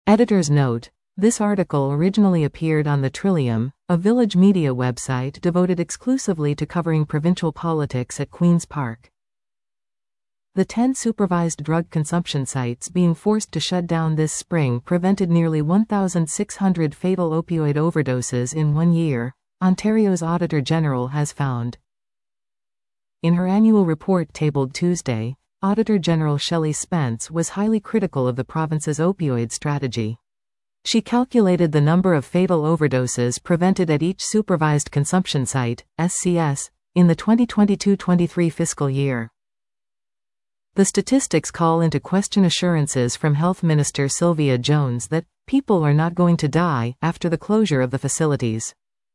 Editor's note: this article originally appeared on the Trillium, a Village media website devoted exclusively to covering provincial politics at Queen's Park. The 10 supervised drug consumption sites being forced to shut down this spring prevented nearly 1,600 fatal opioid overdoses in 1 year, Ontario's Auditor General has found. In her annual report tabled Tuesday, Auditor General Shelley Spence was highly critical of the province's opioid strategy. She calculated the number of fatal overdoses prevented at each supervised consumption site, SCS, in the 2022-23 fiscal year. The statistics call into question assurances from Health Minister Sylvia Jones that people are not going to die after the closure of the facilities.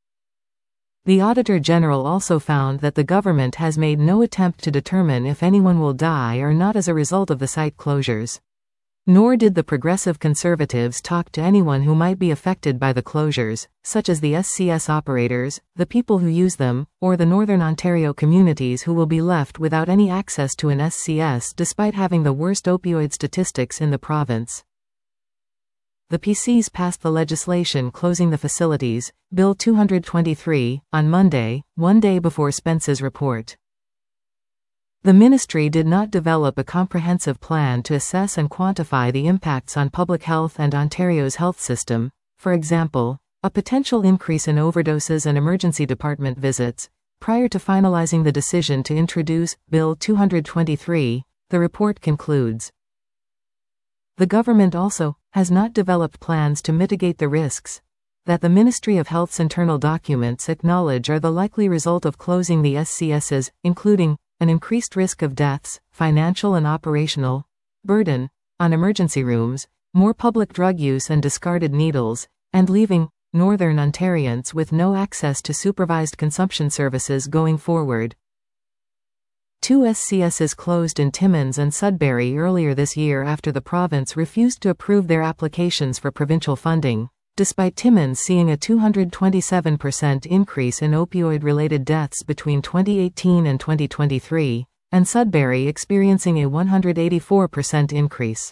The Auditor General also found that the government has made no attempt to determine if anyone will die or not as a result of the site closures. Nor did the Progressive Conservatives talk to anyone who might be affected by the closures, such as the SCS operators, the people who use them, or the Northern Ontario communities who will be left without any access to an SCS despite having the worst opioid statistics in the province. The PCs passed the legislation closing the facilities, Bill 223, on Monday, 1 day before Spence's report. The ministry did not develop a comprehensive plan to assess and quantify the impacts on public health and Ontario's health system, for example, a potential increase in overdoses and emergency department visits, prior to finalizing the decision to introduce Bill 223, the report concludes. The government also has not developed plans to mitigate the risks that the Ministry of Health's internal documents acknowledge are the likely result of closing the SCSs, including an increased risk of deaths, financial and operational burden on emergency rooms, more public drug use and discarded needles, and leaving Northern Ontarians with no access to supervised consumption services going forward. 2 SCSs closed in Timmins and Sudbury earlier this year after the province refused to approve their applications for provincial funding, despite Timmins seeing a 227% increase in opioid-related deaths between 2018 and 2023, and Sudbury experiencing a 184% increase.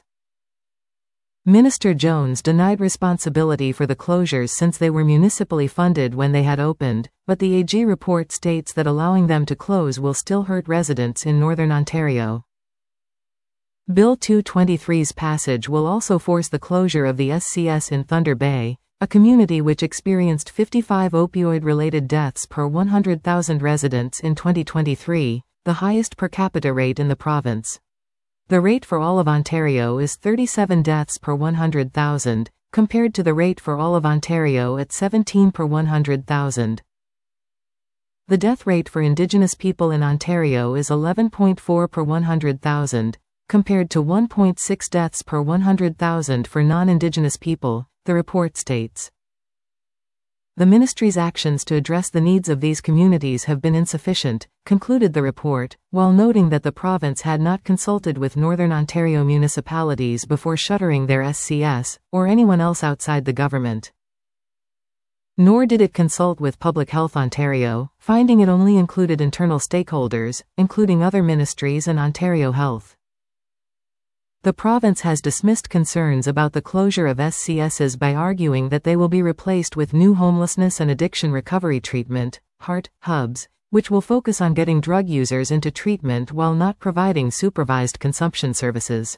Minister Jones denied responsibility for the closures since they were municipally funded when they had opened, but the AG report states that allowing them to close will still hurt residents in Northern Ontario. Bill 223's passage will also force the closure of the SCS in Thunder Bay, a community which experienced 55 opioid-related deaths per 100,000 residents in 2023, the highest per capita rate in the province. The rate for all of Ontario is 37 deaths per 100,000, compared to the rate for all of Ontario at 17 per 100,000. The death rate for Indigenous people in Ontario is 11.4 per 100,000, compared to 1.6 deaths per 100,000 for non-Indigenous people, the report states. The ministry's actions to address the needs of these communities have been insufficient, concluded the report, while noting that the province had not consulted with Northern Ontario municipalities before shuttering their SCS, or anyone else outside the government. Nor did it consult with Public Health Ontario, finding it only included internal stakeholders, including other ministries and Ontario Health. The province has dismissed concerns about the closure of SCSs by arguing that they will be replaced with new homelessness and addiction recovery treatment, HART, hubs, which will focus on getting drug users into treatment while not providing supervised consumption services.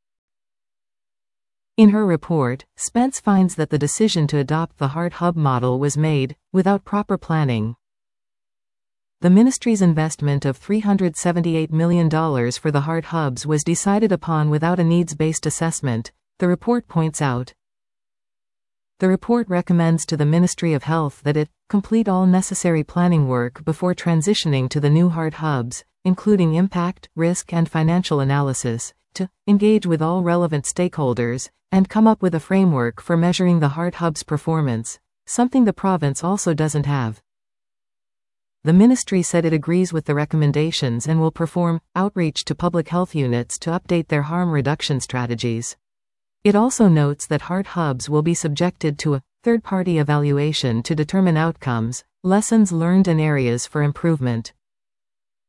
In her report, Spence finds that the decision to adopt the HART hub model was made without proper planning. The ministry's investment of $378 million for the HART hubs was decided upon without a needs-based assessment, the report points out. The report recommends to the Ministry of Health that it complete all necessary planning work before transitioning to the new HART hubs, including impact, risk and financial analysis, to engage with all relevant stakeholders, and come up with a framework for measuring the HART hubs' performance, something the province also doesn't have. The ministry said it agrees with the recommendations and will perform outreach to public health units to update their harm reduction strategies. It also notes that HART hubs will be subjected to a third-party evaluation to determine outcomes, lessons learned and areas for improvement.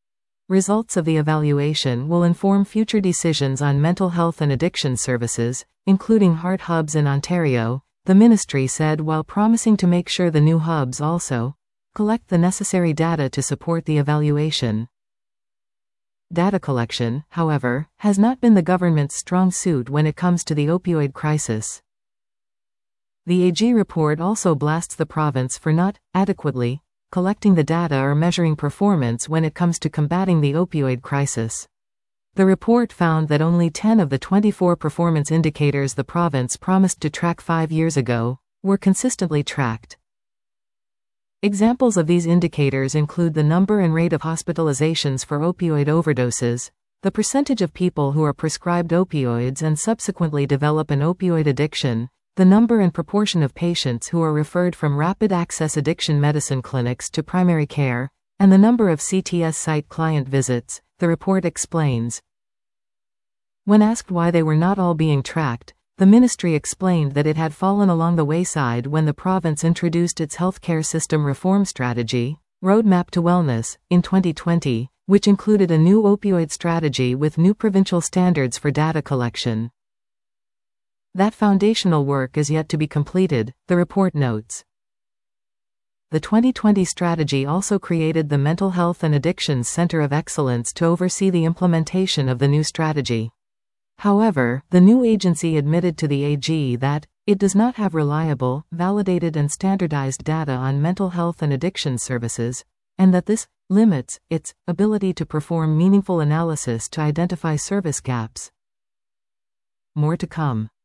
Results of the evaluation will inform future decisions on mental health and addiction services, including heart hubs in Ontario, the ministry said, while promising to make sure the new hubs also collect the necessary data to support the evaluation. Data collection, however, has not been the government's strong suit when it comes to the opioid crisis. The AG report also blasts the province for not adequately collecting the data or measuring performance when it comes to combating the opioid crisis. The report found that only 10 of the 24 performance indicators the province promised to track 5 years ago were consistently tracked. Examples of these indicators include the number and rate of hospitalizations for opioid overdoses, the percentage of people who are prescribed opioids and subsequently develop an opioid addiction, the number and proportion of patients who are referred from rapid access addiction medicine clinics to primary care, and the number of CTS site client visits, the report explains. When asked why they were not all being tracked, the ministry explained that it had fallen along the wayside when the province introduced its healthcare system reform strategy, Roadmap to Wellness, in 2020, which included a new opioid strategy with new provincial standards for data collection. That foundational work is yet to be completed, the report notes. The 2020 strategy also created the Mental Health and Addictions Center of Excellence to oversee the implementation of the new strategy. However, the new agency admitted to the AG that it does not have reliable, validated and standardized data on mental health and addiction services, and that this limits its ability to perform meaningful analysis to identify service gaps. More to come.